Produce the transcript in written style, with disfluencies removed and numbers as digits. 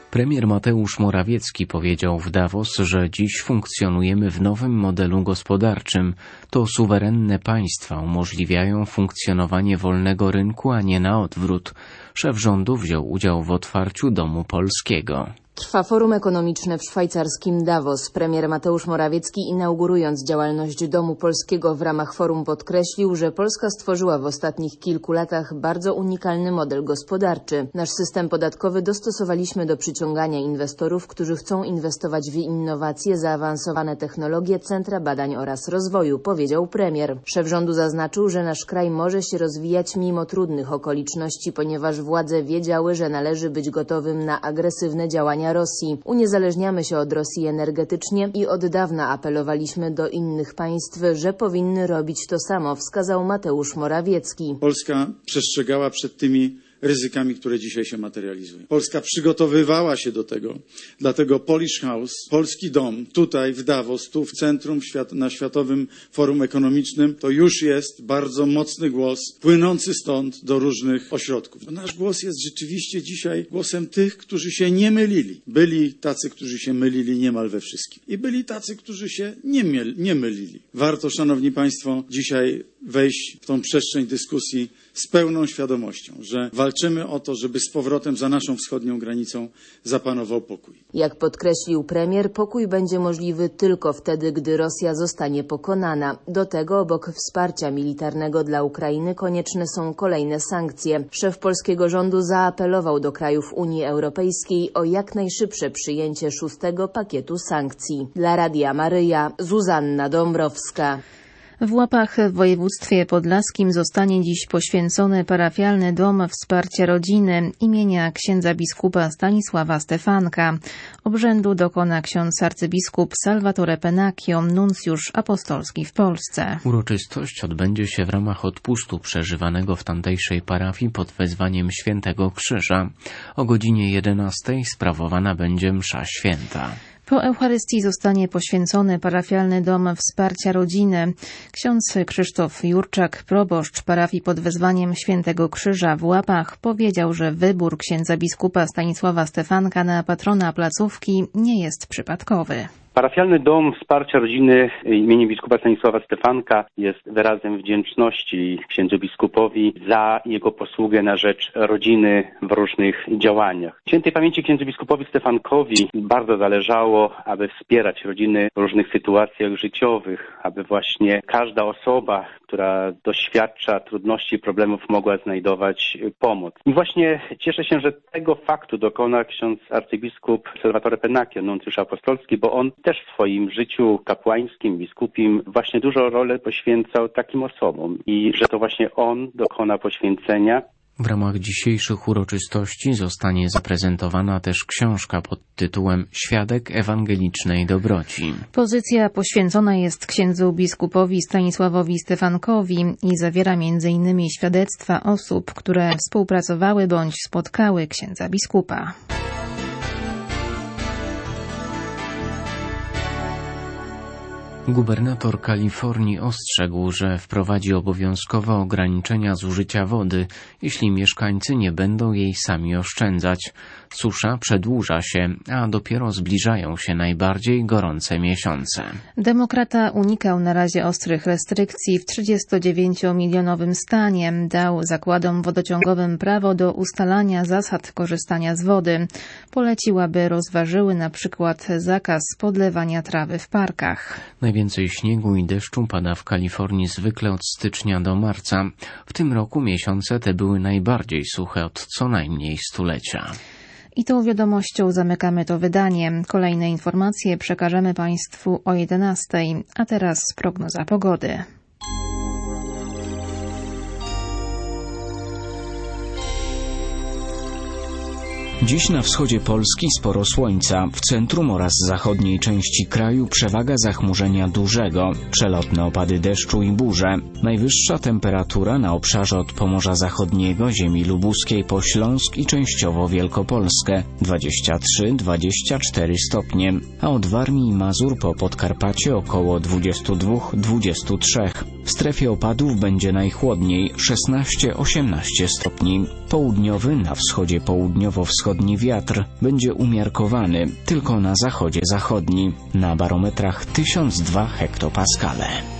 Premier Mateusz Morawiecki powiedział w Davos, że dziś funkcjonujemy w nowym modelu gospodarczym. To suwerenne państwa umożliwiają funkcjonowanie wolnego rynku, a nie na odwrót. Szef rządu wziął udział w otwarciu Domu Polskiego. Trwa forum ekonomiczne w szwajcarskim Davos. Premier Mateusz Morawiecki, inaugurując działalność Domu Polskiego w ramach forum, podkreślił, że Polska stworzyła w ostatnich kilku latach bardzo unikalny model gospodarczy. Nasz system podatkowy dostosowaliśmy do przyciągania inwestorów, którzy chcą inwestować w innowacje, zaawansowane technologie, centra badań oraz rozwoju, powiedział premier. Szef rządu zaznaczył, że nasz kraj może się rozwijać mimo trudnych okoliczności, ponieważ władze wiedziały, że należy być gotowym na agresywne działania Rosji. Uniezależniamy się od Rosji energetycznie i od dawna apelowaliśmy do innych państw, że powinny robić to samo, wskazał Mateusz Morawiecki. Polska przestrzegała przed tymi ryzykami, które dzisiaj się materializują. Polska przygotowywała się do tego. Dlatego Polish House, Polski Dom, tutaj w Davos, tu w centrum, na Światowym Forum Ekonomicznym, to już jest bardzo mocny głos płynący stąd do różnych ośrodków. Nasz głos jest rzeczywiście dzisiaj głosem tych, którzy się nie mylili. Byli tacy, którzy się mylili niemal we wszystkim. I byli tacy, którzy się nie mylili. Warto, szanowni państwo, dzisiaj wejść w tą przestrzeń dyskusji z pełną świadomością, że walczymy o to, żeby z powrotem za naszą wschodnią granicą zapanował pokój. Jak podkreślił premier, pokój będzie możliwy tylko wtedy, gdy Rosja zostanie pokonana. Do tego obok wsparcia militarnego dla Ukrainy konieczne są kolejne sankcje. Szef polskiego rządu zaapelował do krajów Unii Europejskiej o jak najszybsze przyjęcie 6. pakietu sankcji. Dla Radia Maryja, Zuzanna Dąbrowska. W Łapach w województwie podlaskim zostanie dziś poświęcony parafialny dom wsparcia rodziny imienia księdza biskupa Stanisława Stefanka. Obrzędu dokona ksiądz arcybiskup Salvatore Pennacchio, nuncjusz apostolski w Polsce. Uroczystość odbędzie się w ramach odpustu przeżywanego w tamtejszej parafii pod wezwaniem Świętego Krzyża. O godzinie 11 sprawowana będzie msza święta. Po Eucharystii zostanie poświęcony parafialny dom wsparcia rodziny. Ksiądz Krzysztof Jurczak, proboszcz parafii pod wezwaniem Świętego Krzyża w Łapach, powiedział, że wybór księdza biskupa Stanisława Stefanka na patrona placówki nie jest przypadkowy. Parafialny Dom Wsparcia Rodziny imieniem biskupa Stanisława Stefanka jest wyrazem wdzięczności księdzu biskupowi za jego posługę na rzecz rodziny w różnych działaniach. Świętej pamięci księdzu biskupowi Stefankowi bardzo zależało, aby wspierać rodziny w różnych sytuacjach życiowych, aby właśnie każda osoba, która doświadcza trudności i problemów, mogła znajdować pomoc. I właśnie cieszę się, że tego faktu dokona ksiądz arcybiskup Salvatore Pennacchio, nuncjusz apostolski, bo on też w swoim życiu kapłańskim, biskupim właśnie dużo rolę poświęcał takim osobom i że to właśnie on dokona poświęcenia. W ramach dzisiejszych uroczystości zostanie zaprezentowana też książka pod tytułem Świadek ewangelicznej dobroci. Pozycja poświęcona jest księdzu biskupowi Stanisławowi Stefankowi i zawiera m.in. świadectwa osób, które współpracowały bądź spotkały księdza biskupa. Gubernator Kalifornii ostrzegł, że wprowadzi obowiązkowe ograniczenia zużycia wody, jeśli mieszkańcy nie będą jej sami oszczędzać. Susza przedłuża się, a dopiero zbliżają się najbardziej gorące miesiące. Demokrata unikał na razie ostrych restrykcji w 39-milionowym stanie. Dał zakładom wodociągowym prawo do ustalania zasad korzystania z wody. Polecił, aby rozważyły na przykład zakaz podlewania trawy w parkach. Najwięcej śniegu i deszczu pada w Kalifornii zwykle od stycznia do marca. W tym roku miesiące te były najbardziej suche od co najmniej stulecia. I tą wiadomością zamykamy to wydanie. Kolejne informacje przekażemy Państwu o 11:00, a teraz prognoza pogody. Dziś na wschodzie Polski sporo słońca, w centrum oraz zachodniej części kraju przewaga zachmurzenia dużego, przelotne opady deszczu i burze. Najwyższa temperatura na obszarze od Pomorza Zachodniego, ziemi lubuskiej po Śląsk i częściowo Wielkopolskę 23-24 stopnie, a od Warmii i Mazur po Podkarpacie około 22-23. W W strefie opadów będzie najchłodniej 16-18 stopni. Południowy, na wschodzie południowo-wschodni wiatr będzie umiarkowany, tylko na zachodzie zachodni. Na barometrach 1002 hektopaskale.